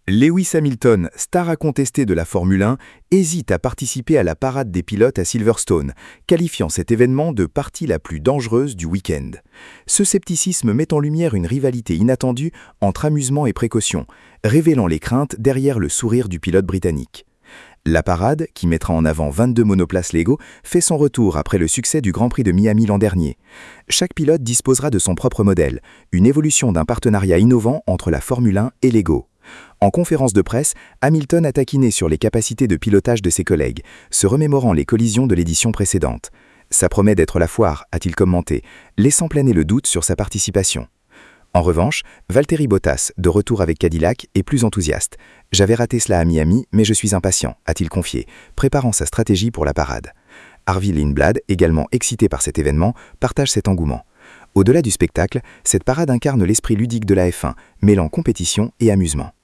Lewis Hamilton, star incontestée de la Formule 1, hésite à participer à la parade des pilotes à Silverstone, qualifiant cet événement de partie la plus dangereuse du week-end. Ce scepticisme met en lumière une rivalité inattendue entre amusement et précaution, révélant les craintes derrière le sourire du pilote britannique. La parade, qui mettra en avant 22 monoplaces Lego, fait son retour après le succès du Grand Prix de Miami l'an dernier. Chaque pilote disposera de son propre modèle, une évolution d'un partenariat innovant entre la Formule 1 et Lego. En conférence de presse, Hamilton a taquiné sur les capacités de pilotage de ses collègues, se remémorant les collisions de l'édition précédente. Ça promet d'être la foire, a-t-il commenté, laissant planer le doute sur sa participation. En revanche, Valtteri Bottas, de retour avec Cadillac, est plus enthousiaste. « J'avais raté cela à Miami, mais je suis impatient », a-t-il confié, préparant sa stratégie pour la parade. Harvey Lindblad, également excité par cet événement, partage cet engouement. Au-delà du spectacle, cette parade incarne l'esprit ludique de la F1, mêlant compétition et amusement.